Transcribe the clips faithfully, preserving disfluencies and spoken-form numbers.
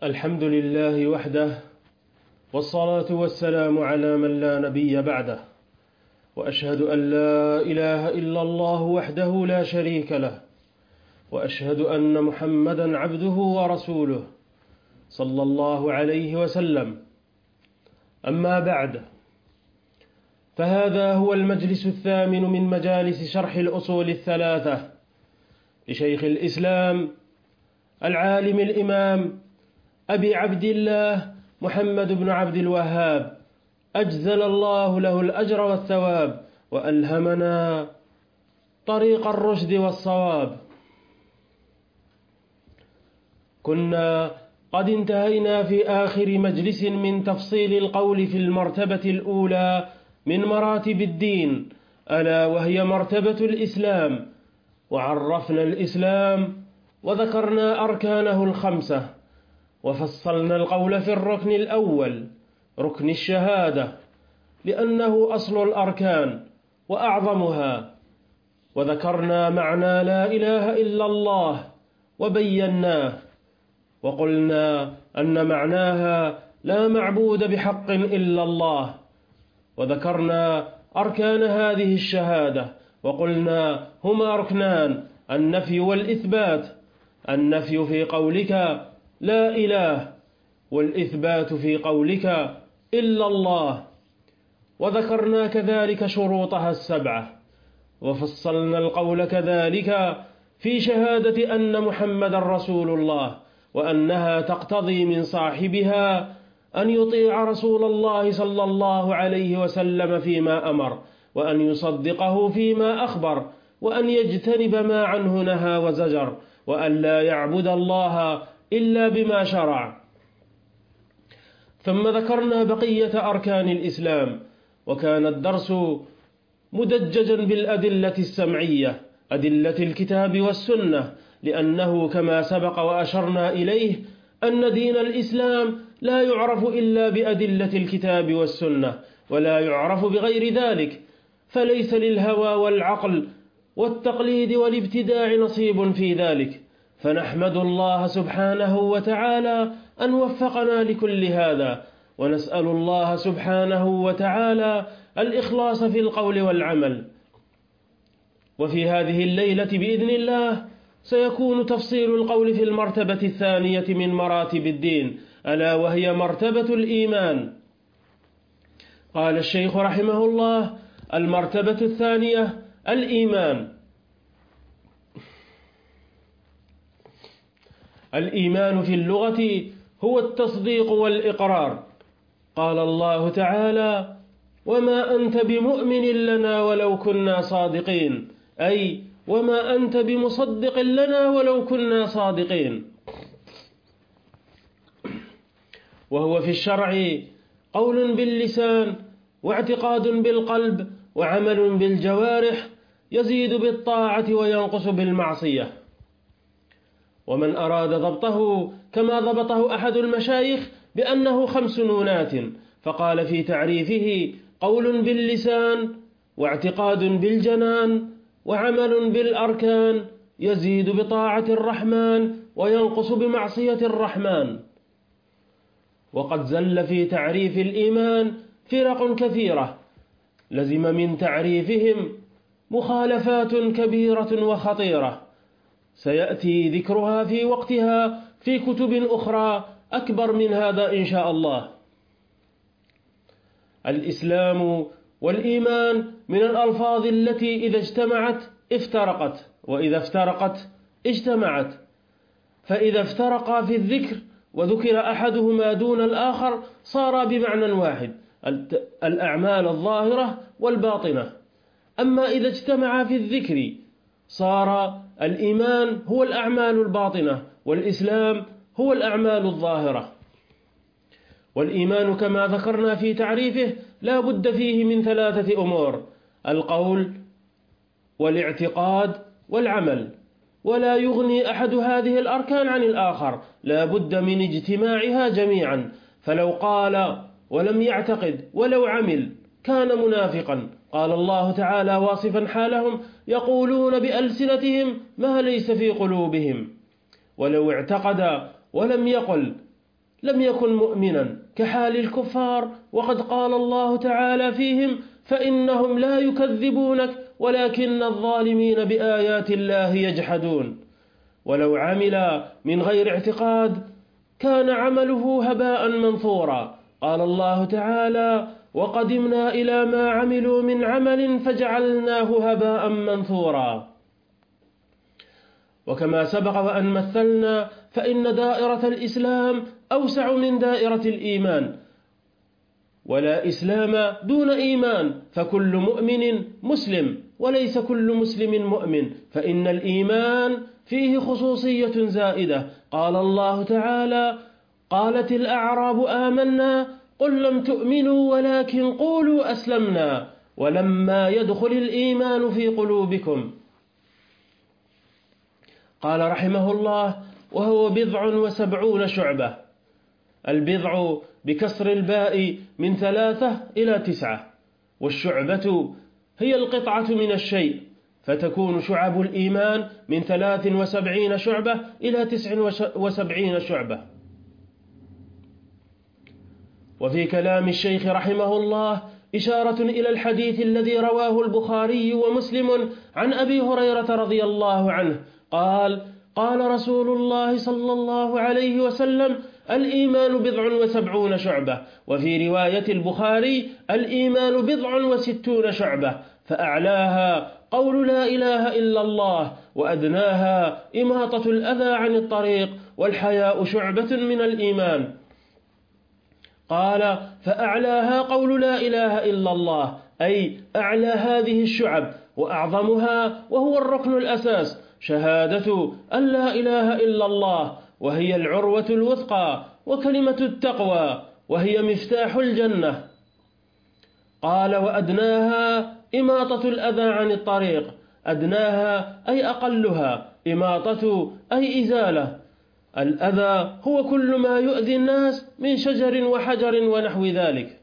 الحمد لله وحده، والصلاة والسلام على من لا نبي بعده، وأشهد أن لا إله إلا الله وحده لا شريك له، وأشهد أن محمدا عبده ورسوله صلى الله عليه وسلم. أما بعد، فهذا هو المجلس الثامن من مجالس شرح الأصول الثلاثة لشيخ الإسلام العالم الإمام أبي عبد الله محمد بن عبد الوهاب، أجزل الله له الأجر والثواب، وألهمنا طريق الرشد والصواب. كنا قد انتهينا في آخر مجلس من تفصيل القول في المرتبة الأولى من مراتب الدين، ألا وهي مرتبة الإسلام، وعرفنا الإسلام وذكرنا أركانه الخمسة، وفصلنا القول في الركن الأول ركن الشهادة، لأنه أصل الأركان وأعظمها، وذكرنا معنى لا إله إلا الله وبيناه، وقلنا أن معناها لا معبود بحق إلا الله، وذكرنا أركان هذه الشهادة، وقلنا هما ركنان: النفي والإثبات. النفي في قولك لا إله، والإثبات في قولك إلا الله، وذكرنا كذلك شروطها السبعة، وفصلنا القول كذلك في شهادة أن محمد رسول الله، وأنها تقتضي من صاحبها أن يطيع رسول الله صلى الله عليه وسلم فيما أمر، وأن يصدقه فيما أخبر، وأن يجتنب ما عنه نهى وزجر، وأن لا يعبد الله إلا بما شرع. ثم ذكرنا بقية أركان الإسلام، وكان الدرس مدججا بالأدلة السمعية، أدلة الكتاب والسنة، لأنه كما سبق وأشرنا إليه أن دين الإسلام لا يعرف إلا بأدلة الكتاب والسنة، ولا يعرف بغير ذلك، فليس للهوى والعقل والتقليد والابتداع نصيب في ذلك. فنحمد الله سبحانه وتعالى أن وفقنا لكل هذا، ونسأل الله سبحانه وتعالى الإخلاص في القول والعمل. وفي هذه الليلة بإذن الله سيكون تفصيل القول في المرتبة الثانية من مراتب الدين، ألا وهي مرتبة الإيمان. قال الشيخ رحمه الله: المرتبة الثانية الإيمان. الإيمان في اللغة هو التصديق والإقرار. قال الله تعالى: وما أنت بمؤمن لنا ولو كنا صادقين، أي وما أنت بمصدق لنا ولو كنا صادقين. وهو في الشرع قول باللسان، واعتقاد بالقلب، وعمل بالجوارح، يزيد بالطاعة وينقص بالمعصية. ومن أراد ضبطه كما ضبطه أحد المشايخ بأنه خمس نونات، فقال في تعريفه: قول باللسان، واعتقاد بالجنان، وعمل بالأركان، يزيد بطاعة الرحمن وينقص بمعصية الرحمن. وقد زل في تعريف الإيمان فرق كثيرة، لزم من تعريفهم مخالفات كبيرة وخطيرة، سيأتي ذكرها في وقتها في كتب أخرى أكبر من هذا إن شاء الله. الإسلام والإيمان من الألفاظ التي إذا اجتمعت افترقت، وإذا افترقت اجتمعت، فإذا افترقا في الذكر وذكر أحدهما دون الآخر صار بمعنى واحد: الأعمال الظاهرة والباطنة. أما إذا اجتمعا في الذكر صار الإيمان هو الأعمال الباطنة، والإسلام هو الأعمال الظاهرة. والإيمان كما ذكرنا في تعريفه لا بد فيه من ثلاثة أمور: القول والاعتقاد والعمل، ولا يغني أحد هذه الأركان عن الآخر، لا بد من اجتماعها جميعا. فلو قال ولم يعتقد ولو عمل كان منافقا. قال الله تعالى واصفا حالهم: يقولون بألسنتهم ما ليس في قلوبهم. ولو اعتقد ولم يقل لم يكن مؤمنا كحال الكفار، وقد قال الله تعالى فيهم: فإنهم لا يكذبونك ولكن الظالمين بآيات الله يجحدون. ولو عمل من غير اعتقاد كان عمله هباء منثورا. قال الله تعالى: وقدمنا إلى ما عملوا من عمل فجعلناه هباء منثورا. وكما سبق وأن مثلنا فإن دائرة الإسلام أوسع من دائرة الإيمان، ولا إسلام دون إيمان، فكل مؤمن مسلم وليس كل مسلم مؤمن، فإن الإيمان فيه خصوصية زائدة. قال الله تعالى: قالت الأعراب آمنا قل لم تؤمنوا ولكن قولوا أسلمنا ولما يدخل الإيمان في قلوبكم. قال رحمه الله: وهو بضع وسبعون شعبة. البضع بكسر الباء من ثلاثة إلى تسعة، والشعبة هي القطعة من الشيء، فتكون شعب الإيمان من ثلاث وسبعين شعبة إلى تسع وسبعين شعبة. وفي كلام الشيخ رحمه الله إشارة إلى الحديث الذي رواه البخاري ومسلم عن أبي هريرة رضي الله عنه قال: قال رسول الله صلى الله عليه وسلم: الإيمان بضع وسبعون شعبة. وفي رواية البخاري: الإيمان بضع وستون شعبة، فأعلاها قول لا إله إلا الله، وأدناها إماطة الأذى عن الطريق، والحياء شعبة من الإيمان. قال: فأعلاها قول لا إله إلا الله، أي أعلى هذه الشعب وأعظمها، وهو الركن الأساس، شهادة أن لا إله إلا الله، وهي العروة الوثقى وكلمة التقوى، وهي مفتاح الجنة. قال: وأدناها إماطة الأذى عن الطريق. أدناها أي أقلها، إماطة أي إزالة. الأذى هو كل ما يؤذي الناس من شجر وحجر ونحو ذلك.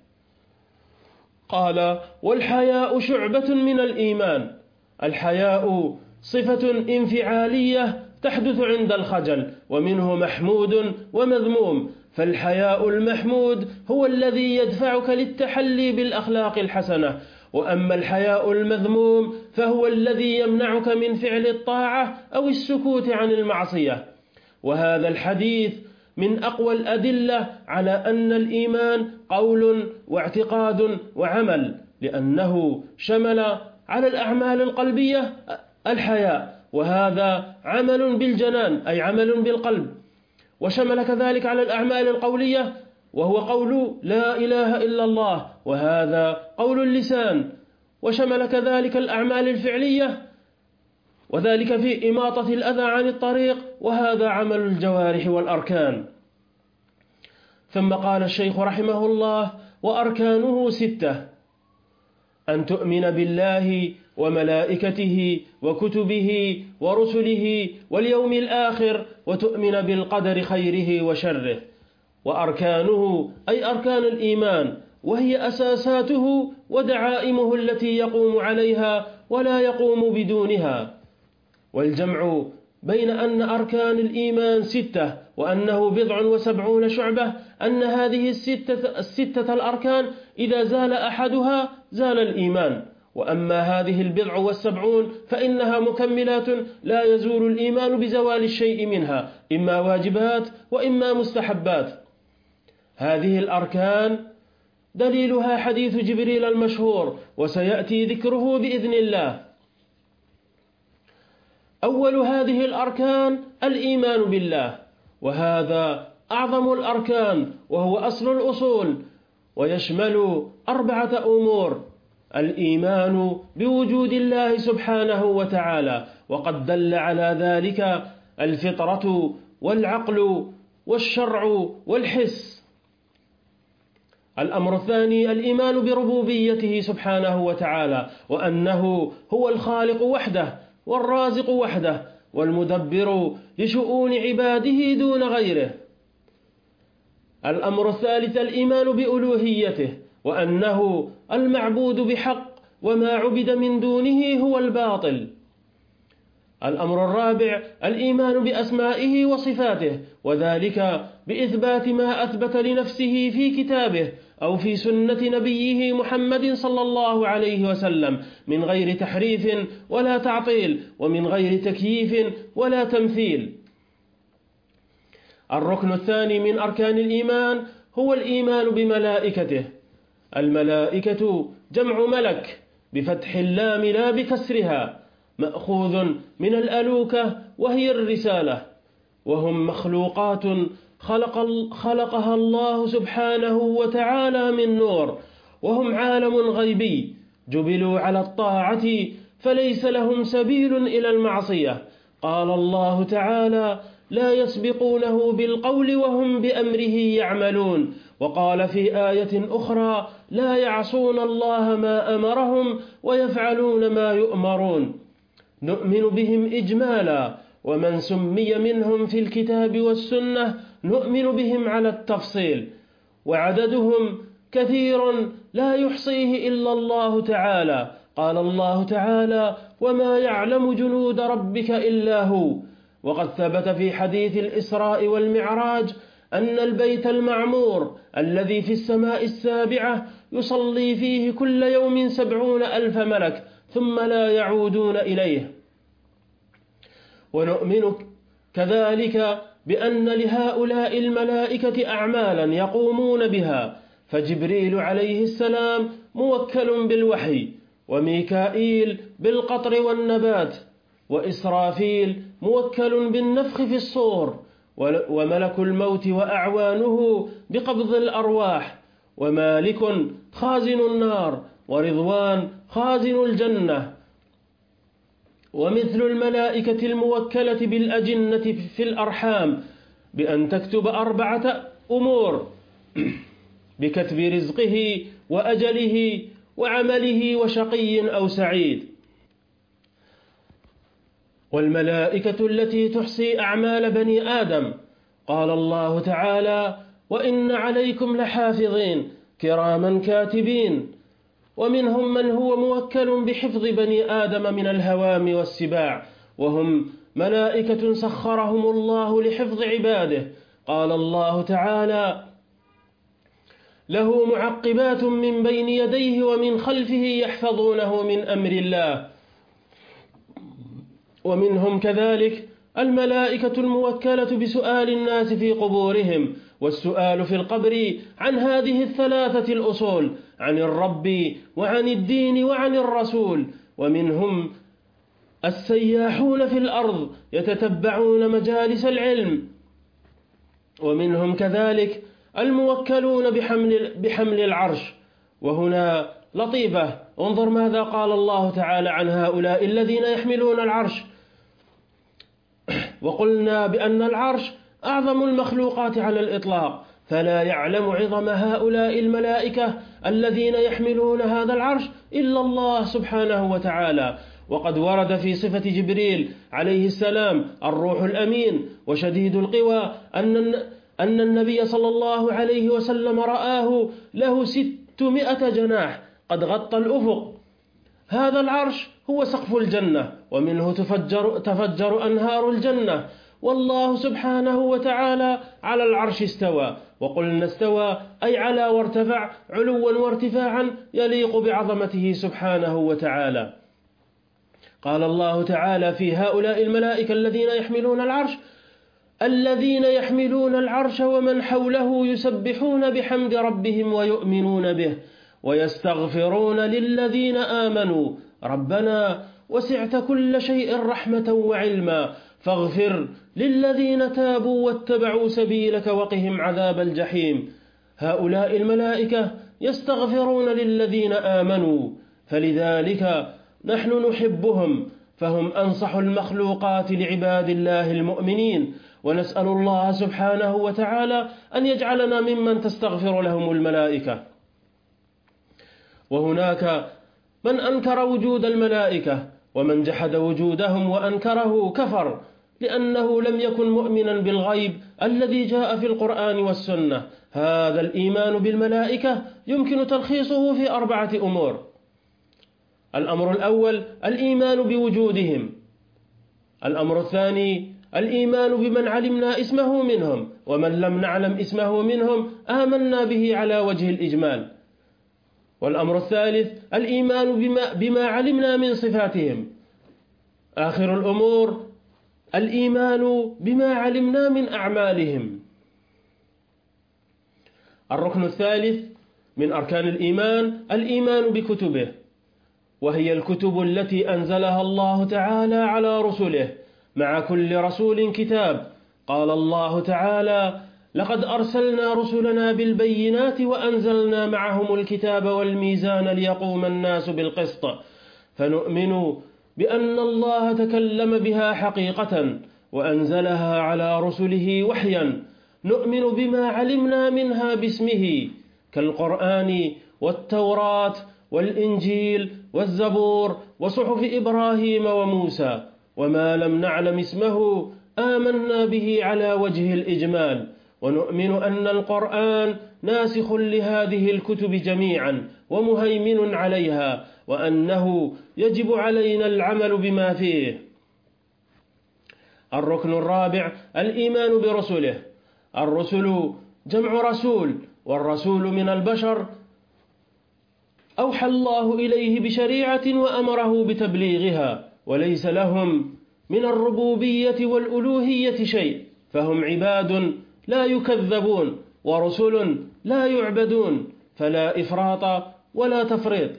قال: والحياء شعبة من الإيمان. الحياء صفة انفعالية تحدث عند الخجل، ومنه محمود ومذموم، فالحياء المحمود هو الذي يدفعك للتحلي بالأخلاق الحسنة، وأما الحياء المذموم فهو الذي يمنعك من فعل الطاعة أو السكوت عن المعصية. وهذا الحديث من أقوى الأدلة على أن الإيمان قول واعتقاد وعمل، لأنه شمل على الأعمال القلبية الحياء، وهذا عمل بالجنان أي عمل بالقلب، وشمل كذلك على الأعمال القولية وهو قول لا إله إلا الله، وهذا قول اللسان، وشمل كذلك الأعمال الفعلية، وذلك في إماطة الأذى عن الطريق، وهذا عمل الجوارح والأركان. ثم قال الشيخ رحمه الله: وأركانه ستة: أن تؤمن بالله وملائكته وكتبه ورسله واليوم الآخر، وتؤمن بالقدر خيره وشره. وأركانه أي أركان الإيمان، وهي أساساته ودعائمه التي يقوم عليها ولا يقوم بدونها. والجمع بين أن أركان الإيمان ستة وأنه بضع وسبعون شعبة أن هذه الستة, الستة الأركان إذا زال أحدها زال الإيمان، وأما هذه البضع والسبعون فإنها مكملات لا يزول الإيمان بزوال الشيء منها، إما واجبات وإما مستحبات. هذه الأركان دليلها حديث جبريل المشهور، وسيأتي ذكره بإذن الله. أول هذه الأركان الإيمان بالله، وهذا أعظم الأركان وهو أصل الأصول، ويشمل أربعة أمور: الإيمان بوجود الله سبحانه وتعالى، وقد دل على ذلك الفطرة والعقل والشرع والحس. الأمر الثاني الإيمان بربوبيته سبحانه وتعالى، وأنه هو الخالق وحده والرازق وحده والمدبر لشؤون عباده دون غيره. الأمر الثالث الإيمان بألوهيته، وأنه المعبود بحق وما عبد من دونه هو الباطل. الأمر الرابع الإيمان بأسمائه وصفاته، وذلك بإثبات ما أثبت لنفسه في كتابه أو في سنة نبيه محمد صلى الله عليه وسلم من غير تحريف ولا تعطيل ومن غير تكييف ولا تمثيل. الركن الثاني من أركان الإيمان هو الإيمان بملائكته. الملائكة جمع ملك بفتح اللام لا بكسرها، مأخوذ من الألوكة وهي الرسالة، وهم مخلوقات خلق خلقها الله سبحانه وتعالى من نور، وهم عالم غيبي جبلوا على الطاعة فليس لهم سبيل إلى المعصية. قال الله تعالى: لا يسبقونه بالقول وهم بأمره يعملون. وقال في آية أخرى: لا يعصون الله ما أمرهم ويفعلون ما يؤمرون. نؤمن بهم إجمالا، ومن سمي منهم في الكتاب والسنة نؤمن بهم على التفصيل، وعددهم كثير لا يحصيه إلا الله تعالى. قال الله تعالى: وما يعلم جنود ربك إلا هو. وقد ثبت في حديث الإسراء والمعراج أن البيت المعمور الذي في السماء السابعة يصلي فيه كل يوم سبعون ألف ملك ثم لا يعودون إليه. ونؤمن كذلك بأن لهؤلاء الملائكة أعمالا يقومون بها، فجبريل عليه السلام موكل بالوحي، وميكائيل بالقطر والنبات، وإسرافيل موكل بالنفخ في الصور، وملك الموت وأعوانه بقبض الأرواح، ومالك خازن النار، ورضوان خازن الجنة. ومثل الملائكة الموكلة بالأجنة في الأرحام بأن تكتب أربعة أمور: بكتب رزقه وأجله وعمله وشقي أو سعيد. والملائكة التي تحصي أعمال بني آدم، قال الله تعالى: وإن عليكم لحافظين كراما كاتبين. ومنهم من هو موكل بحفظ بني آدم من الهوام والسباع، وهم ملائكة سخرهم الله لحفظ عباده. قال الله تعالى: له معقبات من بين يديه ومن خلفه يحفظونه من أمر الله. ومنهم كذلك الملائكة الموكلة بسؤال الناس في قبورهم، والسؤال في القبر عن هذه الثلاثة الأصول: عن الرب وعن الدين وعن الرسول. ومنهم السياحون في الأرض يتتبعون مجالس العلم. ومنهم كذلك الموكلون بحمل, بحمل العرش. وهنا لطيفة، انظر ماذا قال الله تعالى عن هؤلاء الذين يحملون العرش. وقلنا بأن العرش أعظم المخلوقات على الإطلاق، فلا يعلم عظم هؤلاء الملائكة الذين يحملون هذا العرش إلا الله سبحانه وتعالى. وقد ورد في صفة جبريل عليه السلام الروح الأمين وشديد القوى أن أن النبي صلى الله عليه وسلم رآه له ستمائة جناح قد غطى الأفق. هذا العرش هو سقف الجنة، ومنه تفجر, تفجر أنهار الجنة. والله سبحانه وتعالى على العرش استوى، وقلنا استوى أي على وارتفع علوا وارتفاعا يليق بعظمته سبحانه وتعالى. قال الله تعالى في هؤلاء الملائكة الذين يحملون العرش: الذين يحملون العرش ومن حوله يسبحون بحمد ربهم ويؤمنون به ويستغفرون للذين آمنوا ربنا وسعت كل شيء رحمة وعلما فاغفر للذين تابوا واتبعوا سبيلك وقهم عذاب الجحيم. هؤلاء الملائكة يستغفرون للذين آمنوا، فلذلك نحن نحبهم، فهم أنصح المخلوقات لعباد الله المؤمنين. ونسأل الله سبحانه وتعالى أن يجعلنا ممن تستغفر لهم الملائكة. وهناك من أنكر وجود الملائكة، ومن جحد وجودهم وأنكره كفر، لأنه لم يكن مؤمنا بالغيب الذي جاء في القرآن والسنة. هذا الإيمان بالملائكة يمكن تلخيصه في أربعة أمور. الأمر الأول الإيمان بوجودهم. الأمر الثاني الإيمان بمن علمنا اسمه منهم، ومن لم نعلم اسمه منهم آمنا به على وجه الإجمال. والأمر الثالث الإيمان بما, بما علمنا من صفاتهم. آخر الأمور الإيمان بما علمنا من أعمالهم. الركن الثالث من أركان الإيمان الإيمان بكتبه، وهي الكتب التي أنزلها الله تعالى على رسله، مع كل رسول كتاب. قال الله تعالى: لقد أرسلنا رسلنا بالبينات وأنزلنا معهم الكتاب والميزان ليقوم الناس بالقسط، فنؤمن بأن الله تكلم بها حقيقة وأنزلها على رسله وحيا، نؤمن بما علمنا منها باسمه كالقرآن والتوراة والإنجيل والزبور وصحف إبراهيم وموسى. وما لم نعلم اسمه آمنا به على وجه الإجمال، ونؤمن أن القرآن ناسخ لهذه الكتب جميعا ومهيمن عليها، وأنه يجب علينا العمل بما فيه. الركن الرابع الإيمان برسله. الرسل جمع رسول، والرسول من البشر أوحى الله إليه بشريعة وأمره بتبليغها، وليس لهم من الربوبية والألوهية شيء، فهم عباد لا يكذبون ورسل لا يعبدون، فلا إفراط ولا تفريط.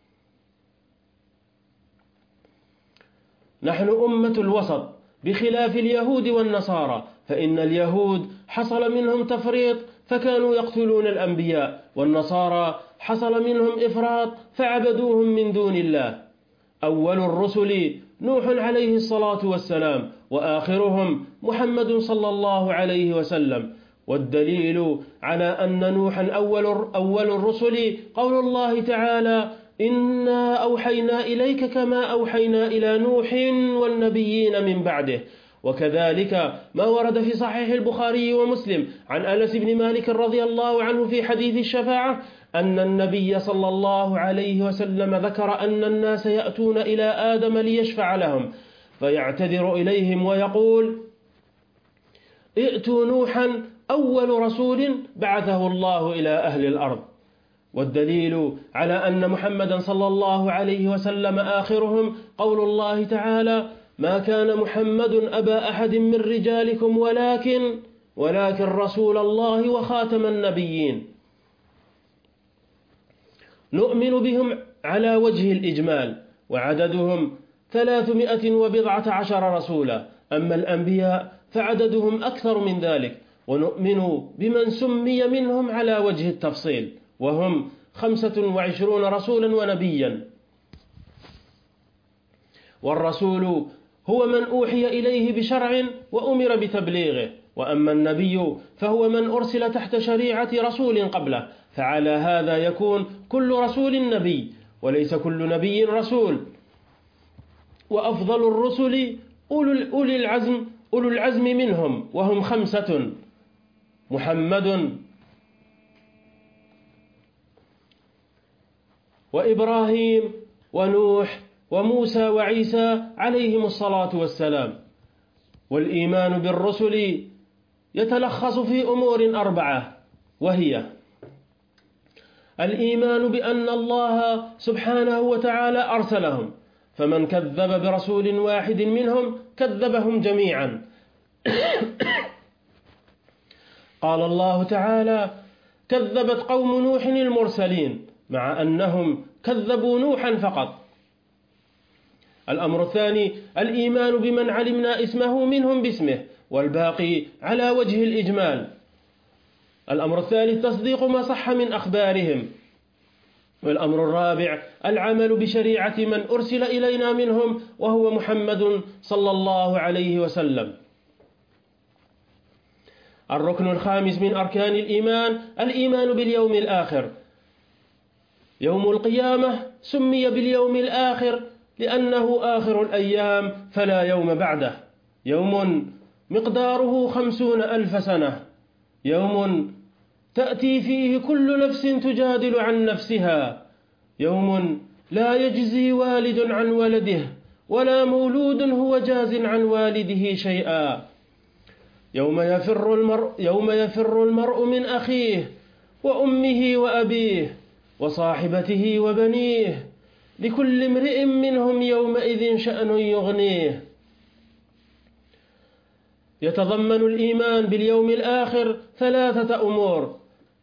نحن أمة الوسط بخلاف اليهود والنصارى، فإن اليهود حصل منهم تفريط فكانوا يقتلون الأنبياء، والنصارى حصل منهم إفراط فعبدوهم من دون الله. أول الرسل نوح عليه الصلاة والسلام، وآخرهم محمد صلى الله عليه وسلم. والدليل على أن نوحا أول, أول الرسل قول الله تعالى: إنا أوحينا إليك كما أوحينا إلى نوح والنبيين من بعده. وكذلك ما ورد في صحيح البخاري ومسلم عن أنس بن مالك رضي الله عنه في حديث الشفاعة أن النبي صلى الله عليه وسلم ذكر أن الناس يأتون إلى آدم ليشفع لهم، فيعتذر إليهم ويقول: ائتوا نوحا أول رسول بعثه الله إلى أهل الأرض. والدليل على أن محمدا صلى الله عليه وسلم آخرهم قول الله تعالى: ما كان محمد أبا أحد من رجالكم ولكن ولكن رسول الله وخاتم النبيين. نؤمن بهم على وجه الإجمال، وعددهم ثلاثمائة وبضعة عشر رسولا، أما الأنبياء فعددهم أكثر من ذلك. ونؤمن بمن سمي منهم على وجه التفصيل، وهم خمسة وعشرون رسولا ونبيا. والرسول هو من أوحي إليه بشرع وأمر بتبليغه، وأما النبي فهو من أرسل تحت شريعة رسول قبله، فعلى هذا يكون كل رسول نبي، وليس كل نبي رسول. وأفضل الرسل أولو العزم أولو العزم منهم، وهم خمسة: محمد وإبراهيم ونوح وموسى وعيسى عليهم الصلاة والسلام. والإيمان بالرسل يتلخص في أمور أربعة، وهي: الإيمان بأن الله سبحانه وتعالى أرسلهم، فمن كذب برسول واحد منهم كذبهم جميعا. قال الله تعالى: كذبت قوم نوح المرسلين، مع أنهم كذبوا نوحا فقط. الأمر الثاني الإيمان بمن علمنا اسمه منهم باسمه، والباقي على وجه الإجمال. الأمر الثالث تصديق ما صح من أخبارهم. والأمر الرابع العمل بشريعة من أرسل إلينا منهم، وهو محمد صلى الله عليه وسلم. الركن الخامس من أركان الإيمان الإيمان باليوم الآخر. يوم القيامة سمي باليوم الآخر لأنه آخر الأيام فلا يوم بعده، يوم مقداره خمسون ألف سنة، يوم تأتي فيه كل نفس تجادل عن نفسها، يوم لا يجزي والد عن ولده ولا مولود هو جاز عن والده شيئا. يوم يفر المرء, يوم يفر المرء من أخيه وأمه وأبيه وصاحبته وبنيه لكل امرئ منهم يومئذ شأن يغنيه. يتضمن الإيمان باليوم الآخر ثلاثة أمور.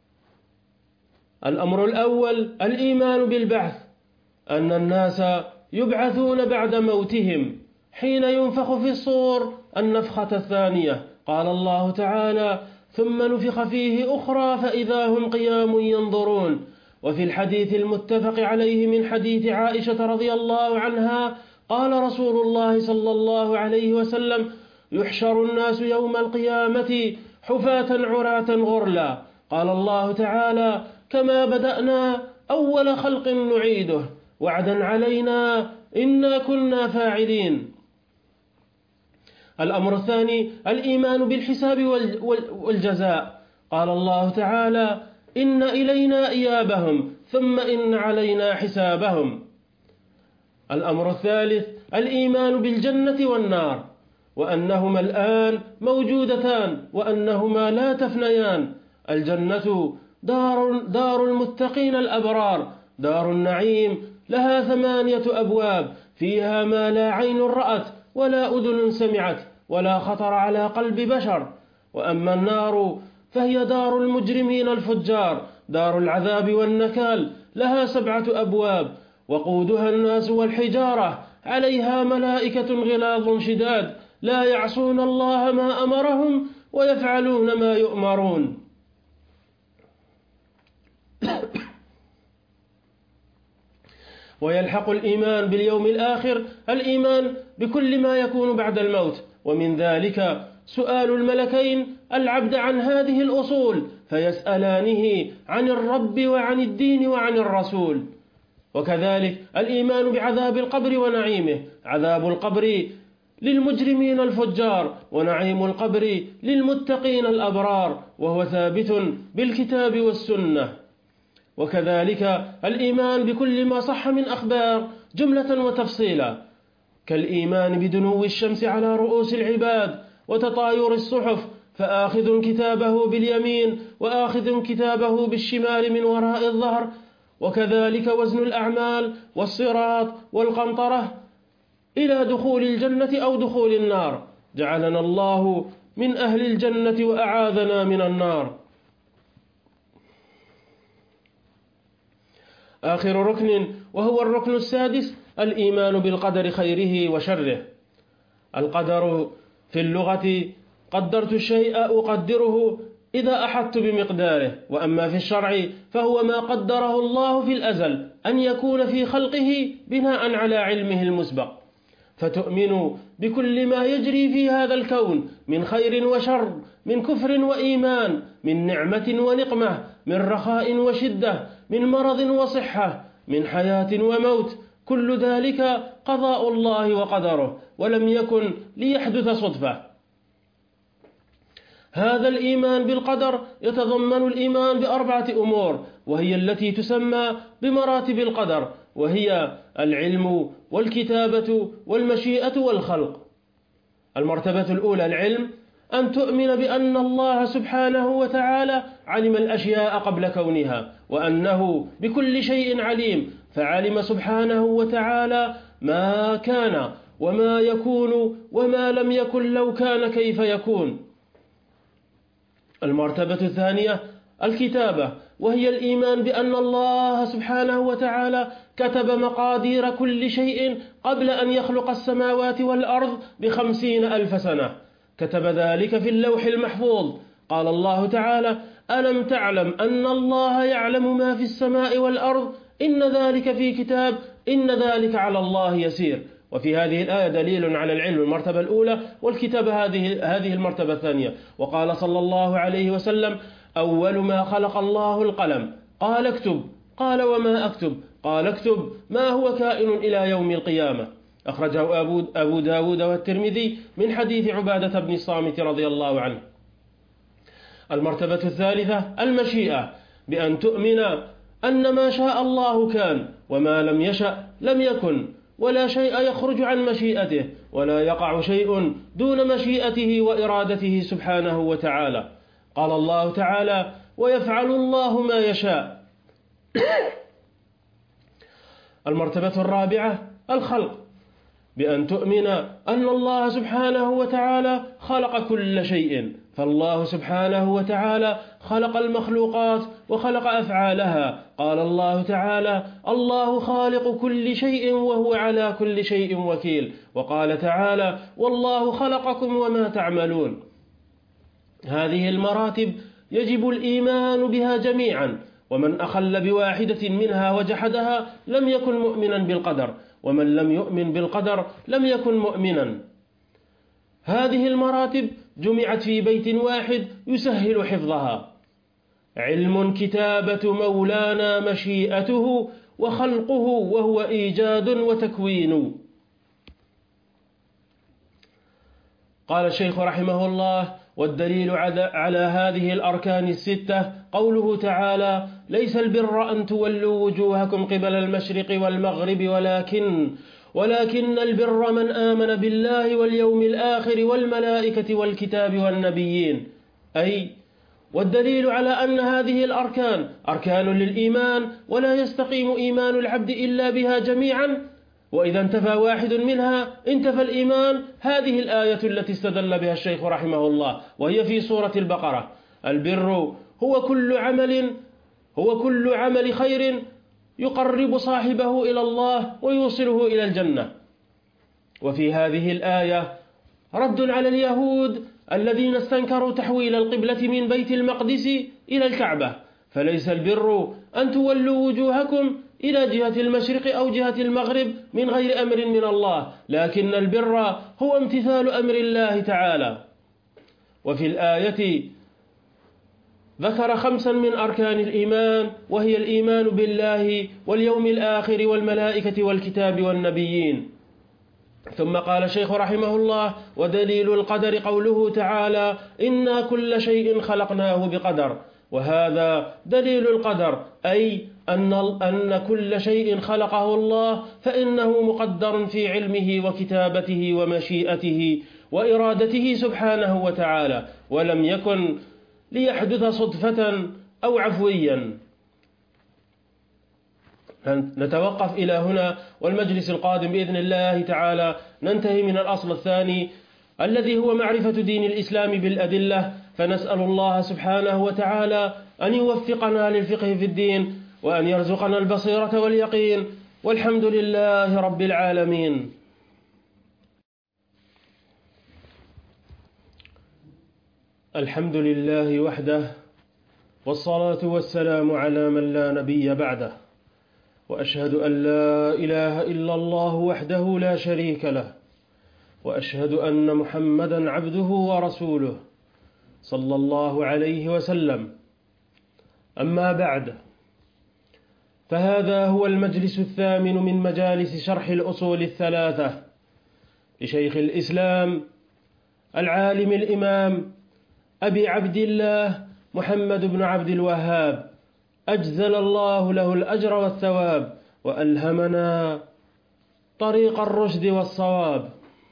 الأمر الأول الإيمان بالبعث، أن الناس يبعثون بعد موتهم حين ينفخ في الصور النفخة الثانية. قال الله تعالى: ثم نفخ فيه أخرى فإذا هم قيام ينظرون. وفي الحديث المتفق عليه من حديث عائشة رضي الله عنها قال رسول الله صلى الله عليه وسلم: يحشر الناس يوم القيامة حفاة عراة غرلا. قال الله تعالى: كما بدأنا أول خلق نعيده وعدا علينا إنا كنا فاعلين. الأمر الثاني الإيمان بالحساب والجزاء. قال الله تعالى: إن إلينا إيابهم ثم إن علينا حسابهم. الأمر الثالث الإيمان بالجنة والنار، وأنهما الآن موجودتان وأنهما لا تفنيان. الجنة دار, دار المتقين الأبرار، دار النعيم، لها ثمانية أبواب، فيها ما لا عين رأت ولا أذن سمعت ولا خطر على قلب بشر. وأما النار فهي دار المجرمين الفجار، دار العذاب والنكال، لها سبعة أبواب، وقودها الناس والحجارة، عليها ملائكة غلاظ شداد لا يعصون الله ما أمرهم ويفعلون ما يؤمرون. ويلحق الإيمان باليوم الآخر الإيمان بكل ما يكون بعد الموت، ومن ذلك سؤال الملكين العبد عن هذه الأصول فيسألانه عن الرب وعن الدين وعن الرسول. وكذلك الإيمان بعذاب القبر ونعيمه، عذاب القبر للمجرمين الفجار ونعيم القبر للمتقين الأبرار، وهو ثابت بالكتاب والسنة. وكذلك الإيمان بكل ما صح من أخبار جملة وتفصيلا، كالإيمان بدنو الشمس على رؤوس العباد وتطاير الصحف، فآخذ كتابه باليمين وآخذ كتابه بالشمال من وراء الظهر. وكذلك وزن الأعمال والصراط والقنطرة إلى دخول الجنة أو دخول النار. جعلنا الله من أهل الجنة وأعاذنا من النار. آخر ركن وهو الركن السادس الإيمان بالقدر خيره وشره. القدر في اللغة قدرت الشيء أقدره إذا أحطت بمقداره، وأما في الشرع فهو ما قدره الله في الأزل أن يكون في خلقه بناء على علمه المسبق. فتؤمن بكل ما يجري في هذا الكون من خير وشر، من كفر وإيمان، من نعمة ونقمة، من رخاء وشدة، من مرض وصحة، من حياة وموت، كل ذلك قضاء الله وقدره ولم يكن ليحدث صدفة. هذا الإيمان بالقدر يتضمن الإيمان بأربعة أمور، وهي التي تسمى بمراتب القدر، وهي العلم والكتابة والمشيئة والخلق. المرتبة الأولى العلم، أن تؤمن بأن الله سبحانه وتعالى علم الأشياء قبل كونها، وأنه بكل شيء عليم، فعلم سبحانه وتعالى ما كان وما يكون وما لم يكن لو كان كيف يكون. المرتبة الثانية الكتابة، وهي الإيمان بأن الله سبحانه وتعالى كتب مقادير كل شيء قبل أن يخلق السماوات والأرض بخمسين ألف سنة، كتب ذلك في اللوح المحفوظ. قال الله تعالى: ألم تعلم أن الله يعلم ما في السماء والأرض إن ذلك في كتاب إن ذلك على الله يسير. وفي هذه الآية دليل على العلم المرتبة الأولى، والكتابة هذه هذه المرتبة الثانية. وقال صلى الله عليه وسلم: أول ما خلق الله القلم، قال اكتب، قال وما أكتب، قال اكتب ما هو كائن إلى يوم القيامة. أخرجه أبو, أبو داود والترمذي من حديث عبادة بن الصامت رضي الله عنه. المرتبة الثالثة المشيئة، بأن تؤمن أن ما شاء الله كان وما لم يشأ لم يكن، ولا شيء يخرج عن مشيئته، ولا يقع شيء دون مشيئته وإرادته سبحانه وتعالى. قال الله تعالى: ويفعل الله ما يشاء. المرتبة الرابعة الخلق، بأن تؤمن أن الله سبحانه وتعالى خلق كل شيء، فالله سبحانه وتعالى خلق المخلوقات وخلق أفعالها. قال الله تعالى: الله خالق كل شيء وهو على كل شيء وكيل. وقال تعالى: والله خلقكم وما تعملون. هذه المراتب يجب الإيمان بها جميعا، ومن أخل بواحدة منها وجحدها لم يكن مؤمنا بالقدر، ومن لم يؤمن بالقدر لم يكن مؤمنا. هذه المراتب جمعت في بيت واحد يسهل حفظها: علم كتابة مولانا مشيئته، وخلقه وهو إيجاد وتكوين. قال الشيخ رحمه الله: والدليل على هذه الأركان الستة قوله تعالى: ليس البر أن تولوا وجوهكم قبل المشرق والمغرب ولكن ولكن البر من آمن بالله واليوم الآخر والملائكة والكتاب والنبيين. أي والدليل على أن هذه الأركان أركان للإيمان، ولا يستقيم إيمان العبد إلا بها جميعا، وإذا انتفى واحد منها انتفى الإيمان. هذه الآية التي استدل بها الشيخ رحمه الله، وهي في سورة البقرة: البر هو كل عمل هو كل عمل خير يقرب صاحبه إلى الله ويوصله إلى الجنة. وفي هذه الآية رد على اليهود الذين استنكروا تحويل القبلة من بيت المقدس إلى الكعبة، فليس البر أن تولوا وجوهكم إلى جهة المشرق أو جهة المغرب من غير أمر من الله، لكن البر هو امتثال أمر الله تعالى. وفي الآية ذكر خمسا من أركان الإيمان، وهي الإيمان بالله واليوم الآخر والملائكة والكتاب والنبيين. ثم قال الشيخ رحمه الله: ودليل القدر قوله تعالى: إنا كل شيء خلقناه بقدر. وهذا دليل القدر، أي أن أن كل شيء خلقه الله فإنه مقدر في علمه وكتابته ومشيئته وإرادته سبحانه وتعالى، ولم يكن ليحدث صدفة أو عفويا. نتوقف إلى هنا، والمجلس القادم بإذن الله تعالى ننتهي من الأصل الثاني الذي هو معرفة دين الإسلام بالأدلة. فنسأل الله سبحانه وتعالى أن يوفقنا للفقه في الدين، وأن يرزقنا البصيرة واليقين، والحمد لله رب العالمين. الحمد لله وحده، والصلاة والسلام على من لا نبي بعده، وأشهد أن لا إله إلا الله وحده لا شريك له، وأشهد أن محمدا عبده ورسوله صلى الله عليه وسلم. أما بعد، فهذا هو المجلس الثامن من مجالس شرح الأصول الثلاثة لشيخ الإسلام العالم الإمام أبي عبد الله محمد بن عبد الوهاب، أجزل الله له الأجر والثواب، وألهمنا طريق الرشد والصواب.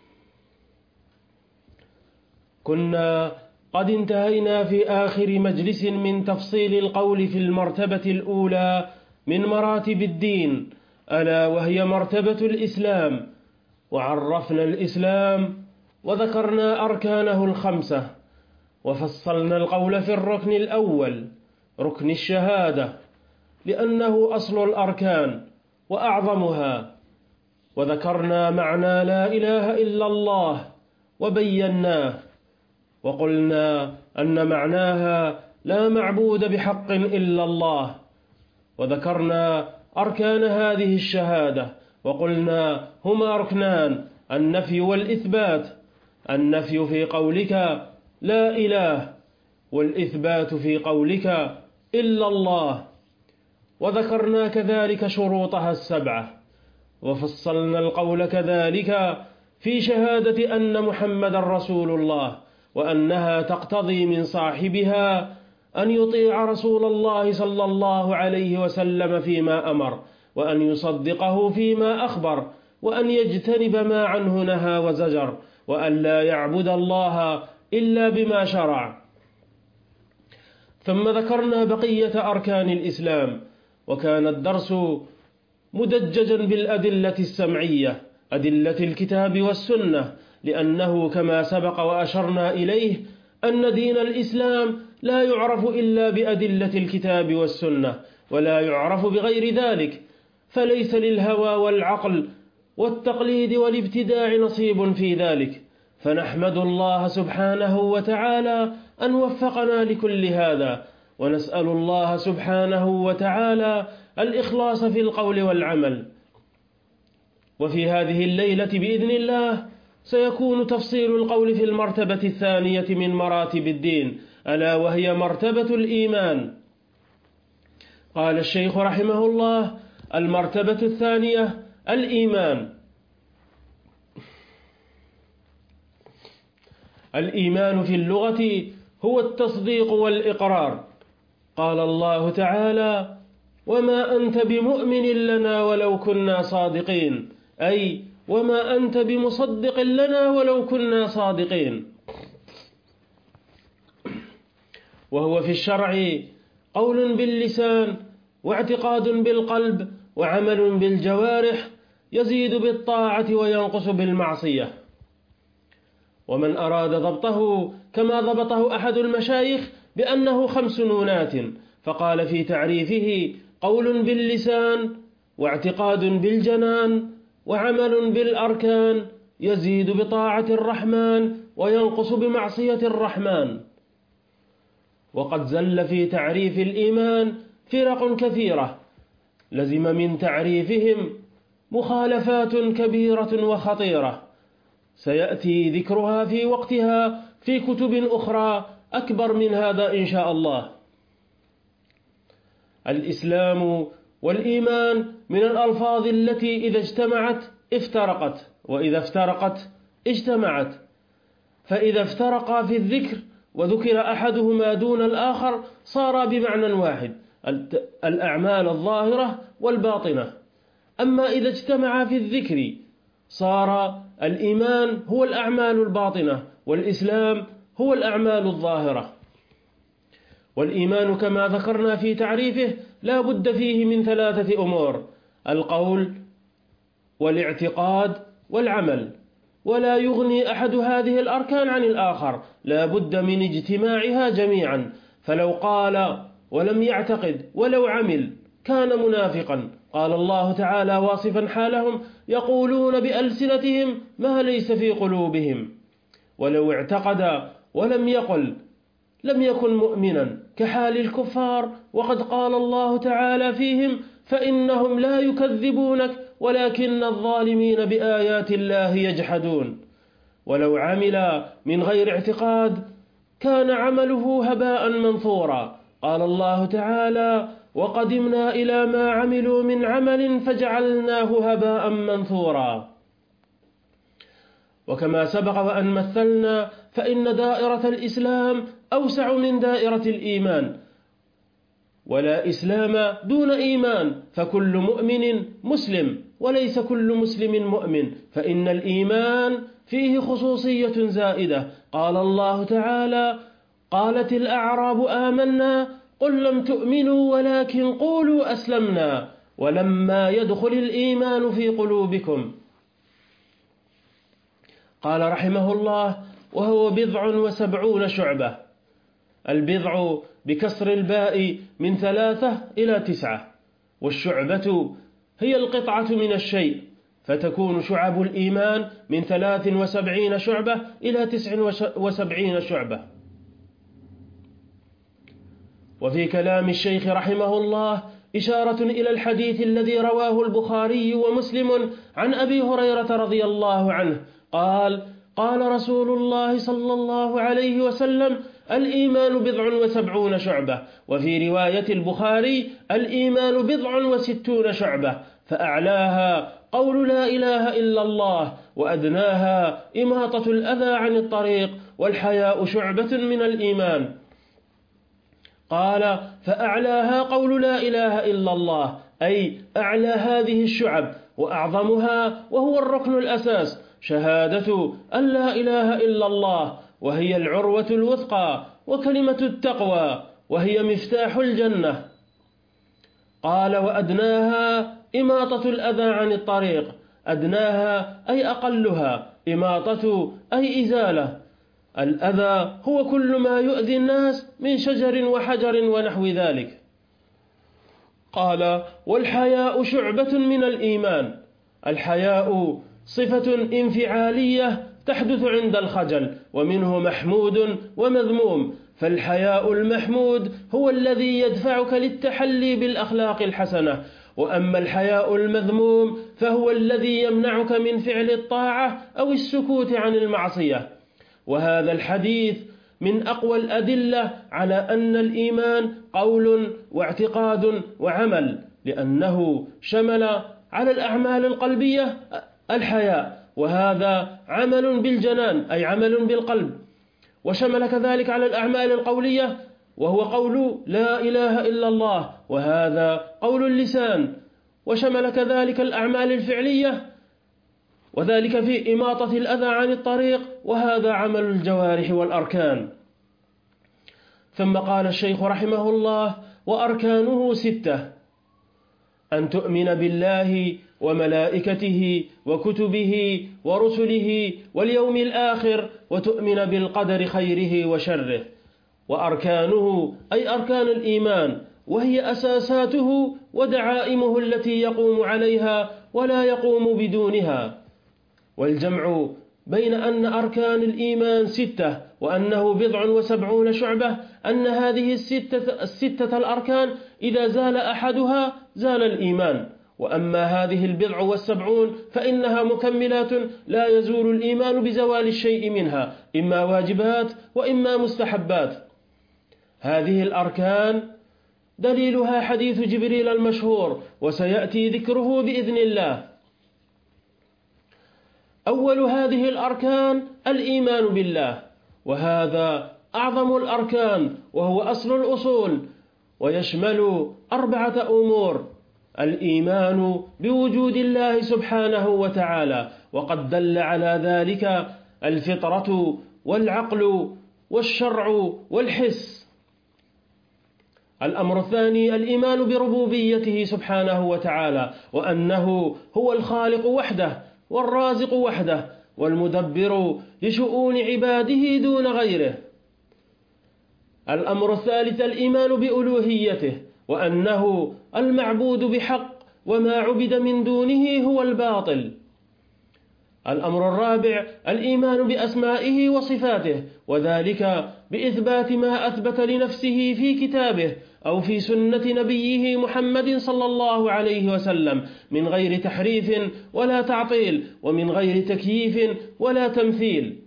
كنا قد انتهينا في آخر مجلس من تفصيل القول في المرتبة الأولى من مراتب الدين، ألا وهي مرتبة الإسلام، وعرفنا الإسلام وذكرنا أركانه الخمسة، وفصلنا القول في الركن الأول ركن الشهادة، لأنه أصل الأركان وأعظمها، وذكرنا معنى لا إله إلا الله وبيناه، وقلنا أن معناها لا معبود بحق إلا الله. وذكرنا أركان هذه الشهادة، وقلنا هما ركنان: النفي والإثبات. النفي في قولك لا إله، والإثبات في قولك إلا الله. وذكرنا كذلك شروطها السبعة، وفصلنا القول كذلك في شهادة أن محمد رسول الله، وأنها تقتضي من صاحبها أن يطيع رسول الله صلى الله عليه وسلم فيما أمر، وأن يصدقه فيما أخبر، وأن يجتنب ما عنه نهى وزجر، وأن لا يعبد الله إلا بما شرع. ثم ذكرنا بقية أركان الإسلام، وكان الدرس مدججا بالأدلة السمعية، أدلة الكتاب والسنة، لأنه كما سبق وأشرنا إليه أن دين الإسلام لا يعرف إلا بأدلة الكتاب والسنة، ولا يعرف بغير ذلك، فليس للهوى والعقل والتقليد والابتداع نصيب في ذلك. فنحمد الله سبحانه وتعالى أن وفقنا لكل هذا، ونسأل الله سبحانه وتعالى الإخلاص في القول والعمل. وفي هذه الليلة بإذن الله سيكون تفصيل القول في المرتبة الثانية من مراتب الدين، ألا وهي مرتبة الإيمان. قال الشيخ رحمه الله: المرتبة الثانية الإيمان. الإيمان في اللغة هو التصديق والإقرار. قال الله تعالى: وما أنت بمؤمن لنا ولو كنا صادقين، أي وما أنت بمصدق لنا ولو كنا صادقين. وهو في الشرع قول باللسان، واعتقاد بالقلب، وعمل بالجوارح، يزيد بالطاعة وينقص بالمعصية. ومن أراد ضبطه كما ضبطه أحد المشايخ بأنه خمس نونات، فقال في تعريفه: قول باللسان، واعتقاد بالجنان، وعمل بالأركان، يزيد بطاعة الرحمن وينقص بمعصية الرحمن. وقد زل في تعريف الإيمان فرق كثيرة، لزم من تعريفهم مخالفات كبيرة وخطيرة، سيأتي ذكرها في وقتها في كتب أخرى أكبر من هذا إن شاء الله. الإسلام والإيمان من الألفاظ التي إذا اجتمعت افترقت، وإذا افترقت اجتمعت. فإذا افترقا في الذكر وذكر أحدهما دون الآخر صار بمعنى واحد: الأعمال الظاهرة والباطنة. أما إذا اجتمعا في الذكر صار الإيمان هو الأعمال الباطنة، والإسلام هو الأعمال الظاهرة. والإيمان كما ذكرنا في تعريفه لا بد فيه من ثلاثة أمور: القول والاعتقاد والعمل، ولا يغني أحد هذه الأركان عن الآخر، لا بد من اجتماعها جميعا. فلو قال ولم يعتقد ولو عمل كان منافقا. قال الله تعالى واصفا حالهم: يقولون بألسنتهم ما ليس في قلوبهم. ولو اعتقد ولم يقل لم يكن مؤمنا، كحال الكفار. وقد قال الله تعالى فيهم: فإنهم لا يكذبونك ولكن الظالمين بآيات الله يجحدون. ولو عمل من غير اعتقاد كان عمله هباء منثورا. قال الله تعالى: وقدمنا إلى ما عملوا من عمل فجعلناه هباء منثورا. وكما سبق وأن مثلنا فإن دائرة الإسلام أوسع من دائرة الإيمان، ولا إسلام دون إيمان، فكل مؤمن مسلم وليس كل مسلم مؤمن، فإن الإيمان فيه خصوصية زائدة. قال الله تعالى: قالت الأعراب آمنا قل لم تؤمنوا ولكن قولوا أسلمنا ولما يدخل الإيمان في قلوبكم. قال رحمه الله: وهو بضع وسبعون شعبة. البضع بكسر الباء من ثلاثة إلى تسعة، والشعبة هي القطعة من الشيء، فتكون شعب الإيمان من ثلاث وسبعين شعبة إلى تسع وسبعين شعبة. وفي كلام الشيخ رحمه الله إشارة إلى الحديث الذي رواه البخاري ومسلم عن أبي هريرة رضي الله عنه قال: قال رسول الله صلى الله عليه وسلم: الإيمان بضع وسبعون شعبة. وفي رواية البخاري: الإيمان بضع وستون شعبة، فأعلاها قول لا إله إلا الله، وأدناها إماطة الأذى عن الطريق، والحياء شعبة من الإيمان. قال: فأعلاها قول لا إله إلا الله، أي أعلى هذه الشعب وأعظمها، وهو الركن الأساس، شهادة أن لا إله إلا الله، وهي العروة الوثقى وكلمة التقوى، وهي مفتاح الجنة. قال: وأدناها إماطة الأذى عن الطريق. أدناها أي أقلها، إماطة أي إزالة. الأذى هو كل ما يؤذي الناس من شجر وحجر ونحو ذلك. قال: والحياء شعبة من الإيمان. الحياء صفة انفعالية تحدث عند الخجل، ومنه محمود ومذموم. فالحياء المحمود هو الذي يدفعك للتحلي بالأخلاق الحسنة، وأما الحياء المذموم فهو الذي يمنعك من فعل الطاعة أو السكوت عن المعصية. وهذا الحديث من أقوى الأدلة على أن الإيمان قول واعتقاد وعمل، لأنه شمل على الأعمال القلبية الحياء، وهذا عمل بالجنان أي عمل بالقلب، وشمل كذلك على الأعمال القولية، وهو قول لا إله إلا الله، وهذا قول اللسان، وشمل كذلك الأعمال الفعلية، وذلك في إماطة الأذى عن الطريق، وهذا عمل الجوارح والأركان. ثم قال الشيخ رحمه الله: وأركانه ستة: أن تؤمن بالله وملائكته وكتبه ورسله واليوم الآخر، وتؤمن بالقدر خيره وشره. وأركانه أي أركان الإيمان، وهي أساساته ودعائمه التي يقوم عليها ولا يقوم بدونها. والجمع بين أن أركان الإيمان ستة وأنه بضع وسبعون شعبة، أن هذه الستة, الستة الأركان إذا زال أحدها زال الإيمان، وأما هذه البضع والسبعون فإنها مكملات لا يزول الإيمان بزوال الشيء منها، إما واجبات وإما مستحبات. هذه الأركان دليلها حديث جبريل المشهور، وسيأتي ذكره بإذن الله. أول هذه الأركان الإيمان بالله، وهذا أعظم الأركان وهو أصل الأصول، ويشمل أربعة أمور: الإيمان بوجود الله سبحانه وتعالى، وقد دل على ذلك الفطرة والعقل والشرع والحس. الأمر الثاني الإيمان بربوبيته سبحانه وتعالى، وأنه هو الخالق وحده والرازق وحده والمدبر لشؤون عباده دون غيره. الأمر الثالث الإيمان بألوهيته، وأنه المعبود بحق، وما عبد من دونه هو الباطل. الأمر الرابع الإيمان بأسمائه وصفاته، وذلك بإثبات ما أثبت لنفسه في كتابه أو في سنة نبيه محمد صلى الله عليه وسلم، من غير تحريف ولا تعطيل، ومن غير تكييف ولا تمثيل.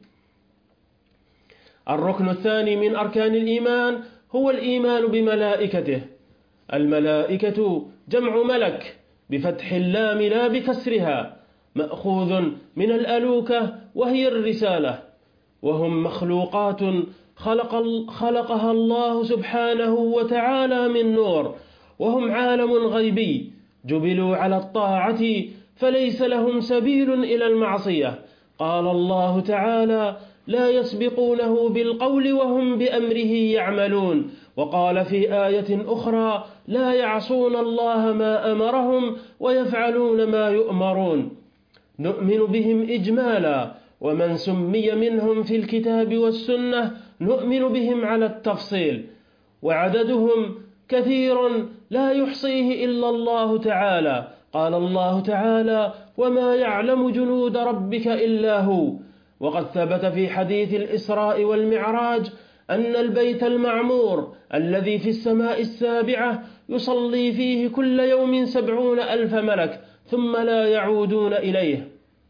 الركن الثاني من أركان الإيمان هو الإيمان بملائكته. الملائكة جمع ملك بفتح اللام لا بكسرها، مأخوذ من الألوكة وهي الرسالة، وهم مخلوقات خلق خلقها الله سبحانه وتعالى من نور، وهم عالم غيبي جبلوا على الطاعة فليس لهم سبيل إلى المعصية. قال الله تعالى: لا يسبقونه بالقول وهم بأمره يعملون. وقال في آية أخرى: لا يعصون الله ما أمرهم ويفعلون ما يؤمرون. نؤمن بهم إجمالا، ومن سمي منهم في الكتاب والسنة نؤمن بهم على التفصيل، وعددهم كثير لا يحصيه إلا الله تعالى. قال الله تعالى: وما يعلم جنود ربك إلا هو. وقد ثبت في حديث الإسراء والمعراج أن البيت المعمور الذي في السماء السابعة يصلي فيه كل يوم سبعون ألف ملك ثم لا يعودون إليه.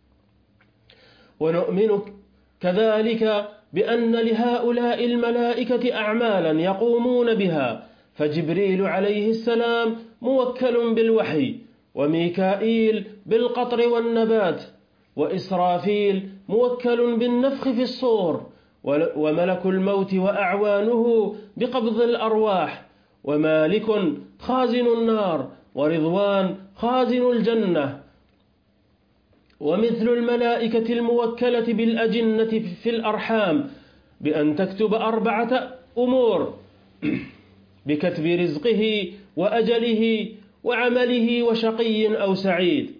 ونؤمن كذلك بأن لهؤلاء الملائكة أعمالا يقومون بها، فجبريل عليه السلام موكل بالوحي، وميكائيل بالقطر والنبات، وإسرافيل موكل بالنفخ في الصور، وملك الموت وأعوانه بقبض الأرواح، ومالك خازن النار، ورضوان خازن الجنة. ومثل الملائكة الموكلة بالأجنة في الأرحام بأن تكتب أربعة أمور بكتب رزقه وأجله وعمله وشقي أو سعيد.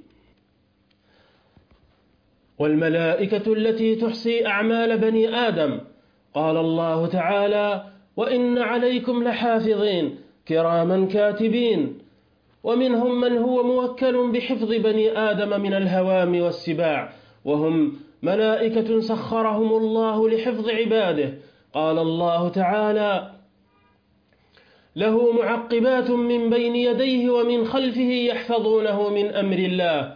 والملائكة التي تحصي أعمال بني آدم، قال الله تعالى: وإن عليكم لحافظين كراما كاتبين. ومنهم من هو موكل بحفظ بني آدم من الهوام والسباع، وهم ملائكة سخرهم الله لحفظ عباده. قال الله تعالى: له معقبات من بين يديه ومن خلفه يحفظونه من أمر الله.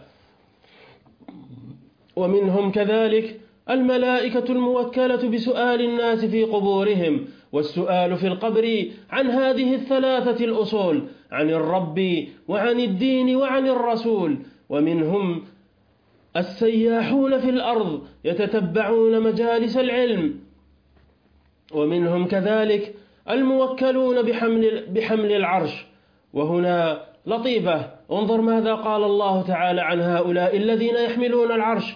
ومنهم كذلك الملائكة الموكلة بسؤال الناس في قبورهم، والسؤال في القبر عن هذه الثلاثة الأصول: عن الرب وعن الدين وعن الرسول. ومنهم السياحون في الأرض يتتبعون مجالس العلم. ومنهم كذلك الموكلون بحمل, بحمل العرش. وهنا لطيفة، انظر ماذا قال الله تعالى عن هؤلاء الذين يحملون العرش: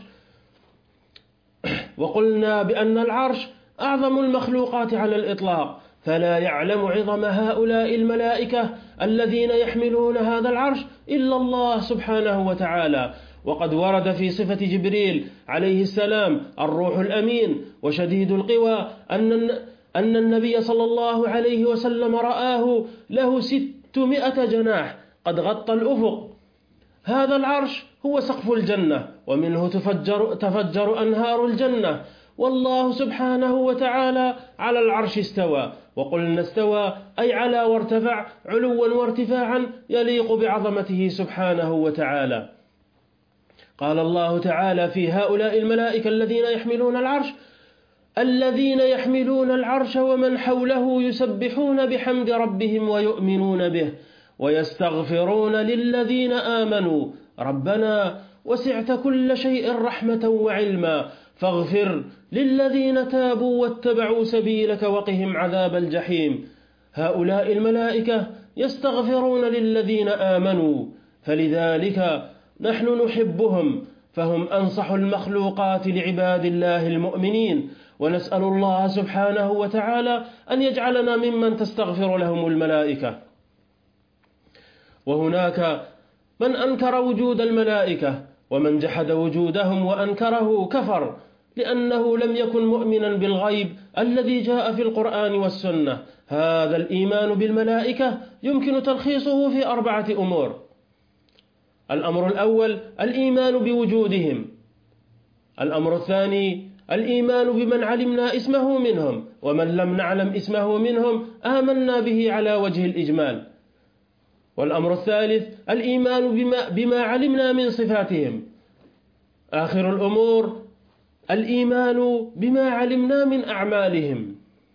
وقلنا بأن العرش أعظم المخلوقات على الإطلاق، فلا يعلم عظم هؤلاء الملائكة الذين يحملون هذا العرش إلا الله سبحانه وتعالى. وقد ورد في صفة جبريل عليه السلام الروح الأمين وشديد القوى أن أن النبي صلى الله عليه وسلم رآه له ستمائة جناح قد غطى الأفق. هذا العرش هو سقف الجنة، ومنه تفجر, تفجر أنهار الجنة. والله سبحانه وتعالى على العرش استوى، وقلنا استوى أي على وارتفع علوا وارتفاعا يليق بعظمته سبحانه وتعالى. قال الله تعالى في هؤلاء الملائكة الذين يحملون العرش: الذين يحملون العرش ومن حوله يسبحون بحمد ربهم ويؤمنون به ويستغفرون للذين آمنوا ربنا وسعت كل شيء رحمة وعلما فاغفر للذين تابوا واتبعوا سبيلك وقهم عذاب الجحيم. هؤلاء الملائكة يستغفرون للذين آمنوا، فلذلك نحن نحبهم، فهم أنصح المخلوقات لعباد الله المؤمنين. ونسأل الله سبحانه وتعالى أن يجعلنا ممن تستغفر لهم الملائكة. وهناك من أنكر وجود الملائكة، ومن جحد وجودهم وأنكره كفر، لأنه لم يكن مؤمنا بالغيب الذي جاء في القرآن والسنة. هذا الإيمان بالملائكة يمكن تلخيصه في أربعة أمور. الأمر الأول الإيمان بوجودهم. الأمر الثاني الإيمان بمن علمنا اسمه منهم، ومن لم نعلم اسمه منهم آمنا به على وجه الإجمال. والأمر الثالث الإيمان بما, بما علمنا من صفاتهم. آخر الأمور الإيمان بما علمنا من أعمالهم.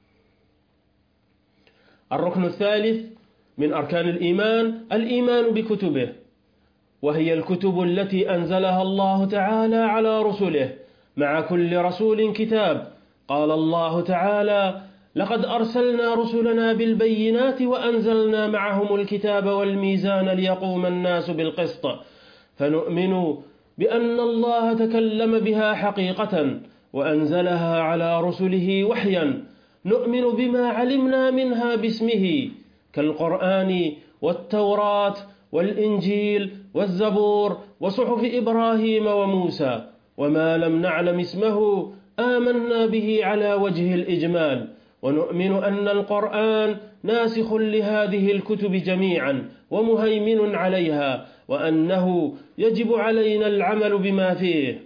الركن الثالث من أركان الإيمان الإيمان بكتبه، وهي الكتب التي أنزلها الله تعالى على رسله، مع كل رسول كتاب. قال الله تعالى: لقد أرسلنا رسلنا بالبينات وأنزلنا معهم الكتاب والميزان ليقوم الناس بالقسط، فنؤمن بأن الله تكلم بها حقيقة وأنزلها على رسله وحيا، نؤمن بما علمنا منها باسمه كالقرآن والتوراة والإنجيل والزبور وصحف إبراهيم وموسى. وما لم نعلم اسمه آمنا به على وجه الإجمال، ونؤمن أن القرآن ناسخ لهذه الكتب جميعا ومهيمن عليها، وأنه يجب علينا العمل بما فيه.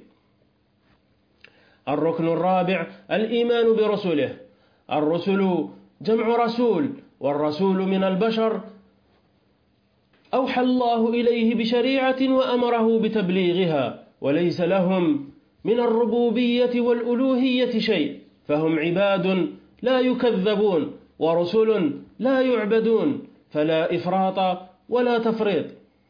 الركن الرابع الإيمان برسله. الرسل جمع رسول، والرسول من البشر أوحى الله إليه بشريعة وأمره بتبليغها، وليس لهم من الربوبية والألوهية شيء، فهم عباد لا يكذبون ورسل لا يعبدون، فلا إفراط ولا تفريط.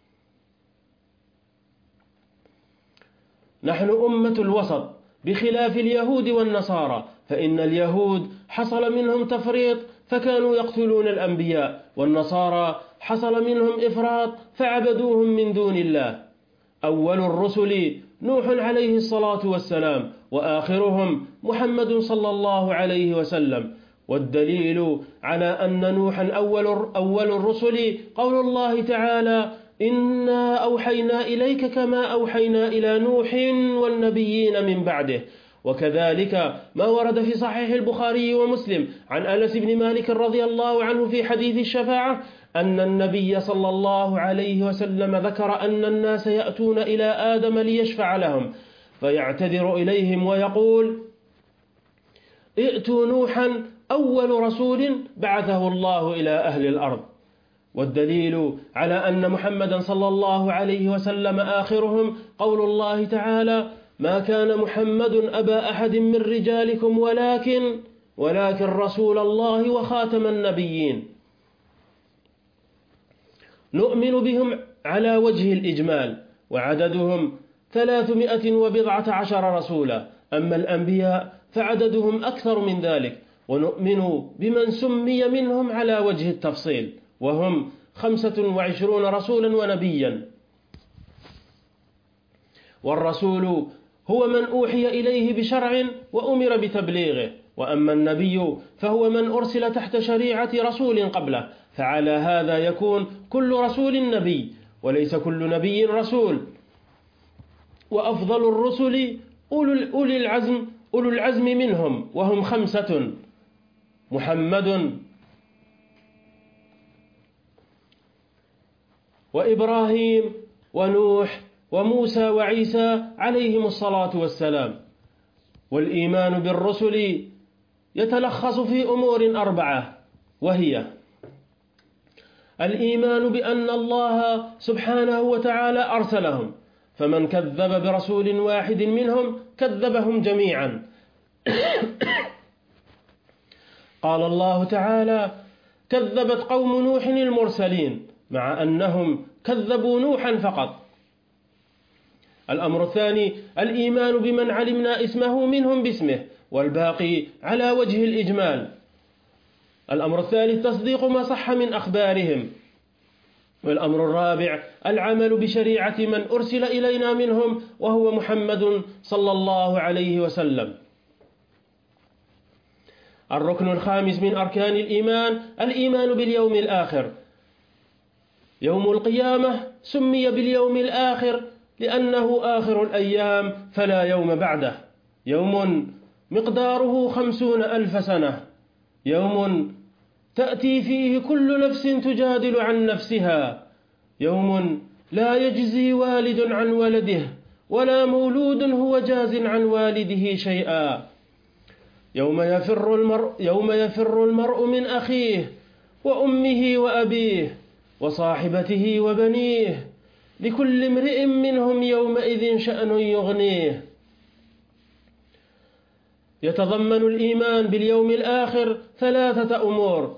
نحن أمة الوسط بخلاف اليهود والنصارى، فإن اليهود حصل منهم تفريط فكانوا يقتلون الأنبياء، والنصارى حصل منهم إفراط فعبدوهم من دون الله. أول الرسل نوح عليه الصلاة والسلام، وآخرهم محمد صلى الله عليه وسلم. والدليل على أن نوحا أول أول الرسل قول الله تعالى: إنا أوحينا إليك كما أوحينا إلى نوح والنبيين من بعده. وكذلك ما ورد في صحيح البخاري ومسلم عن أنس بن مالك رضي الله عنه في حديث الشفاعة أن النبي صلى الله عليه وسلم ذكر أن الناس يأتون إلى آدم ليشفع لهم، فيعتذر إليهم ويقول: ائتوا نوحا أول رسول بعثه الله إلى أهل الأرض. والدليل على أن محمدا صلى الله عليه وسلم آخرهم قول الله تعالى: ما كان محمد أبا أحد من رجالكم ولكن ولكن رسول الله وخاتم النبيين. نؤمن بهم على وجه الإجمال، وعددهم ثلاثمائة وبضعة عشر رسولا، أما الأنبياء فعددهم أكثر من ذلك. ونؤمن بمن سمي منهم على وجه التفصيل، وهم خمسة وعشرون رسولا ونبيا. والرسول هو من أوحي إليه بشرع وأمر بتبليغه، وأما النبي فهو من أرسل تحت شريعة رسول قبله، فعلى هذا يكون كل رسول نبي، وليس كل نبي رسول. وأفضل الرسل أولو العزم أولو العزم منهم، وهم خمسة: محمد وإبراهيم ونوح وموسى وعيسى عليهم الصلاة والسلام. والإيمان بالرسل يتلخص في أمور أربعة، وهي: الإيمان بأن الله سبحانه وتعالى أرسلهم، فمن كذب برسول واحد منهم كذبهم جميعا. قال الله تعالى: كذبت قوم نوح المرسلين، مع أنهم كذبوا نوحا فقط. الأمر الثاني: الإيمان بمن علمنا اسمه منهم باسمه، والباقي على وجه الإجمال. الأمر الثالث: تصديق ما صح من أخبارهم. والأمر الرابع: العمل بشريعة من أرسل إلينا منهم، وهو محمد صلى الله عليه وسلم. الركن الخامس من أركان الإيمان: الإيمان باليوم الآخر. يوم القيامة سمي باليوم الآخر لأنه آخر الأيام فلا يوم بعده، يوم مقداره خمسون ألف سنة، يوم تأتي فيه كل نفس تجادل عن نفسها، يوم لا يجزي والد عن ولده ولا مولود هو جاز عن والده شيئا، يوم يفر المرء, يوم يفر المرء من أخيه وأمه وأبيه وصاحبته وبنيه، لكل امرئ منهم يومئذ شأن يغنيه. يتضمن الإيمان باليوم الآخر ثلاثة أمور: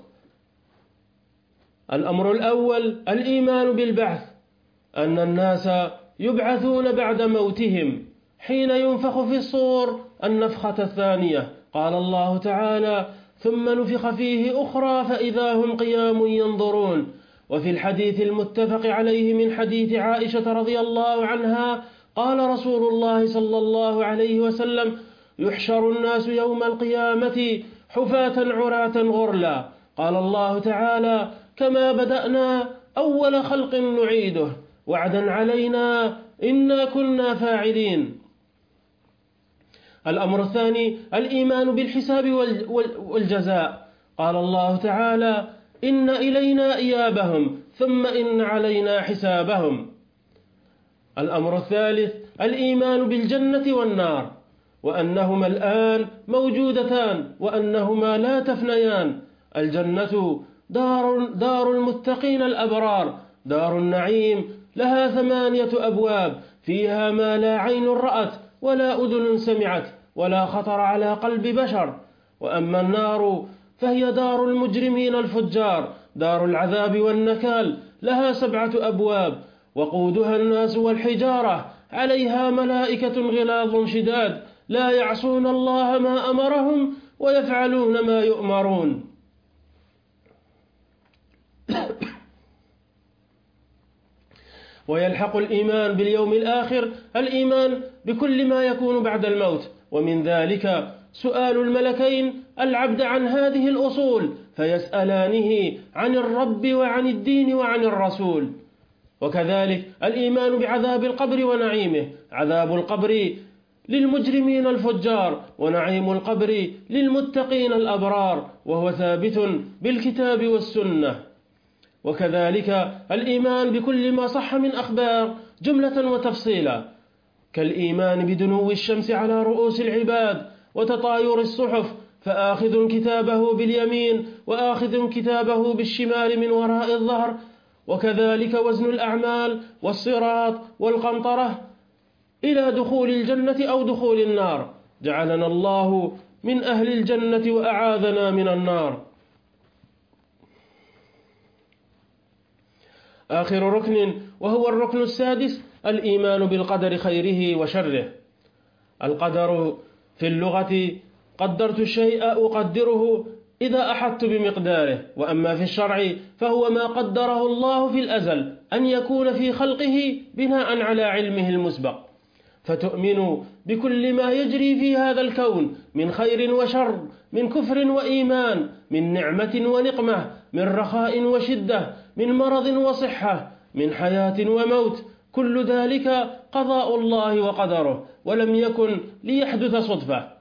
الأمر الأول: الإيمان بالبعث، أن الناس يبعثون بعد موتهم حين ينفخ في الصور النفخة الثانية. قال الله تعالى: ثم نفخ فيه أخرى فإذا هم قيام ينظرون. وفي الحديث المتفق عليه من حديث عائشة رضي الله عنها قال رسول الله صلى الله عليه وسلم: يحشر الناس يوم القيامة حفاة عراة غرلا. قال الله تعالى: كما بدأنا أول خلق نعيده وعدا علينا إنا كنا فاعلين. الأمر الثاني: الإيمان بالحساب والجزاء. قال الله تعالى: إن إلينا إيابهم ثم إن علينا حسابهم. الأمر الثالث: الإيمان بالجنة والنار، وأنهما الآن موجودتان وأنهما لا تفنيان. الجنة دار, دار المتقين الأبرار، دار النعيم، لها ثمانية أبواب، فيها ما لا عين رأت ولا أذن سمعت ولا خطر على قلب بشر. وأما النار فهي دار المجرمين الفجار، دار العذاب والنكال، لها سبعة أبواب، وقودها الناس والحجارة، عليها ملائكة غلاظ شداد لا يعصون الله ما أمرهم ويفعلون ما يؤمرون. ويلحق الإيمان باليوم الآخر الإيمان بكل ما يكون بعد الموت، ومن ذلك سؤال الملكين العبد عن هذه الأصول فيسألانه عن الرب وعن الدين وعن الرسول. وكذلك الإيمان بعذاب القبر ونعيمه، عذاب القبر للمجرمين الفجار، ونعيم القبر للمتقين الأبرار، وهو ثابت بالكتاب والسنة. وكذلك الإيمان بكل ما صح من أخبار جملة وتفصيلا، كالإيمان بدنو الشمس على رؤوس العباد وتطاير الصحف، فآخذ كتابه باليمين وآخذ كتابه بالشمال من وراء الظهر، وكذلك وزن الأعمال والصراط والقنطرة إلى دخول الجنة أو دخول النار. جعلنا الله من أهل الجنة وأعاذنا من النار. آخر ركن وهو الركن السادس الإيمان بالقدر خيره وشره. القدر في اللغة قدرت الشيء أقدره إذا أحطت بمقداره، وأما في الشرع فهو ما قدره الله في الأزل أن يكون في خلقه بناء على علمه المسبق، فتؤمن بكل ما يجري في هذا الكون من خير وشر، من كفر وإيمان، من نعمة ونقمة، من رخاء وشدة، من مرض وصحة، من حياة وموت، كل ذلك قضاء الله وقدره ولم يكن ليحدث صدفة.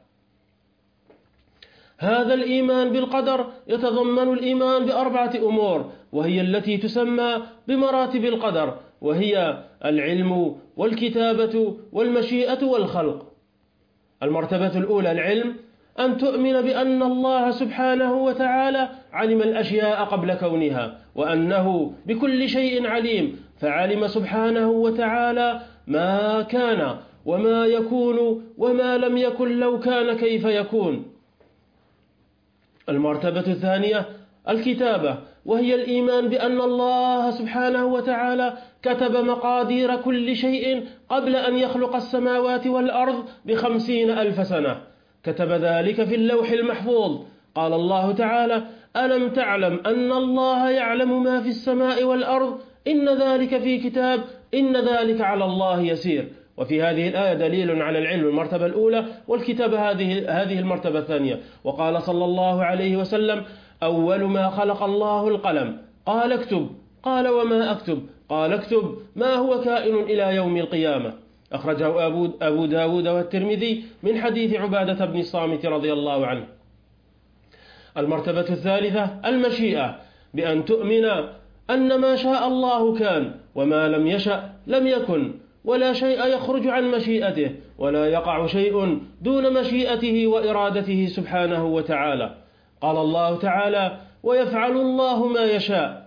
هذا الإيمان بالقدر يتضمن الإيمان بأربعة أمور، وهي التي تسمى بمراتب القدر، وهي العلم والكتابة والمشيئة والخلق. المرتبة الأولى العلم، أن تؤمن بأن الله سبحانه وتعالى علم الأشياء قبل كونها، وأنه بكل شيء عليم، فعلم سبحانه وتعالى ما كان وما يكون وما لم يكن لو كان كيف يكون. المرتبة الثانية الكتابة، وهي الإيمان بأن الله سبحانه وتعالى كتب مقادير كل شيء قبل أن يخلق السماوات والأرض بخمسين ألف سنة، كتب ذلك في اللوح المحفوظ. قال الله تعالى: ألم تعلم أن الله يعلم ما في السماء والأرض، إن ذلك في كتاب، إن ذلك على الله يسير. وفي هذه الآية دليل على العلم المرتبة الأولى، والكتابة هذه هذه المرتبة الثانية. وقال صلى الله عليه وسلم: أول ما خلق الله القلم، قال اكتب، قال وما أكتب، قال اكتب ما هو كائن إلى يوم القيامة. أخرجه أبو, أبو داود والترمذي من حديث عبادة بن الصامت رضي الله عنه. المرتبة الثالثة المشيئة، بأن تؤمن أن ما شاء الله كان، وما لم يشأ لم يكن، ولا شيء يخرج عن مشيئته، ولا يقع شيء دون مشيئته وإرادته سبحانه وتعالى. قال الله تعالى: ويفعل الله ما يشاء.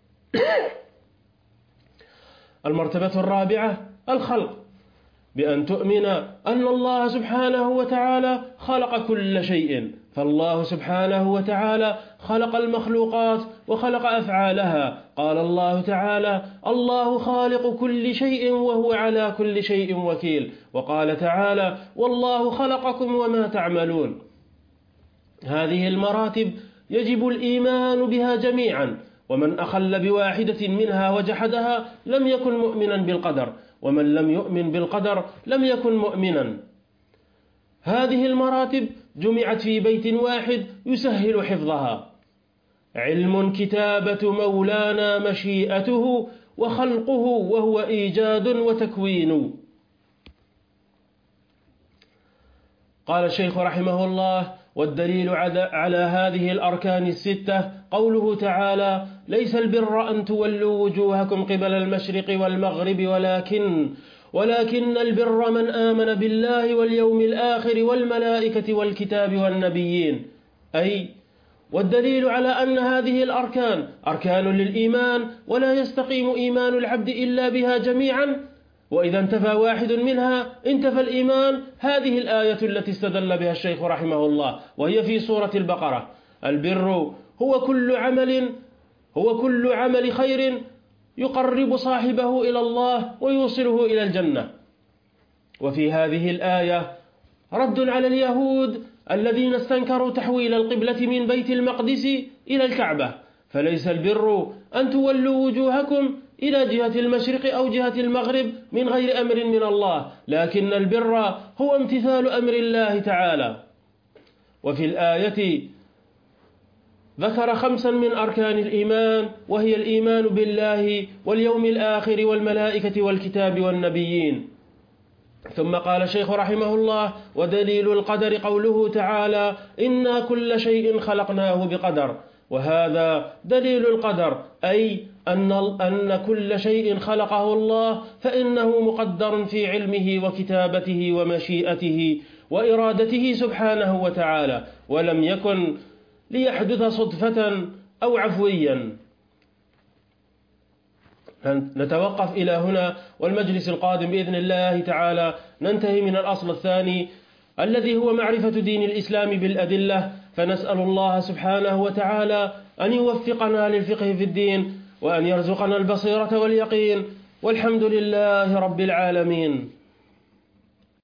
المرتبة الرابعة الخلق، بأن تؤمن أن الله سبحانه وتعالى خلق كل شيء، فالله سبحانه وتعالى خلق المخلوقات وخلق أفعالها. قال الله تعالى: الله خالق كل شيء وهو على كل شيء وكيل. وقال تعالى: والله خلقكم وما تعملون. هذه المراتب يجب الإيمان بها جميعا، ومن أخل بواحدة منها وجحدها لم يكن مؤمنا بالقدر، ومن لم يؤمن بالقدر لم يكن مؤمنا. هذه المراتب جمعت في بيت واحد يسهل حفظها: علم، كتابة مولانا، مشيئته، وخلقه وهو إيجاد وتكوين. قال الشيخ رحمه الله: والدليل على هذه الأركان الستة قوله تعالى: ليس البر أن تولوا وجوهكم قبل المشرق والمغرب ولكن ولكن البر من آمن بالله واليوم الآخر والملائكة والكتاب والنبيين. أي والدليل على أن هذه الأركان أركان للإيمان، ولا يستقيم إيمان العبد إلا بها جميعا، وإذا انتفى واحد منها انتفى الإيمان. هذه الآية التي استدل بها الشيخ رحمه الله، وهي في سورة البقرة: البر هو كل عمل هو كل عمل خير يقرب صاحبه إلى الله ويوصله إلى الجنة. وفي هذه الآية رد على اليهود الذين استنكروا تحويل القبلة من بيت المقدس إلى الكعبة، فليس البر أن تولوا وجوهكم إلى جهة المشرق أو جهة المغرب من غير أمر من الله، لكن البر هو امتثال أمر الله تعالى. وفي الآية ذكر خمسا من أركان الإيمان، وهي الإيمان بالله واليوم الآخر والملائكة والكتاب والنبيين. ثم قال الشيخ رحمه الله: ودليل القدر قوله تعالى: إنا كل شيء خلقناه بقدر. وهذا دليل القدر، أي أن أن كل شيء خلقه الله فإنه مقدر في علمه وكتابته ومشيئته وإرادته سبحانه وتعالى، ولم يكن ليحدث صدفة أو عفويا. نتوقف إلى هنا، والمجلس القادم بإذن الله تعالى ننتهي من الأصل الثاني الذي هو معرفة دين الإسلام بالأدلة. فنسأل الله سبحانه وتعالى أن يوفقنا للفقه في الدين، وأن يرزقنا البصيرة واليقين، والحمد لله رب العالمين.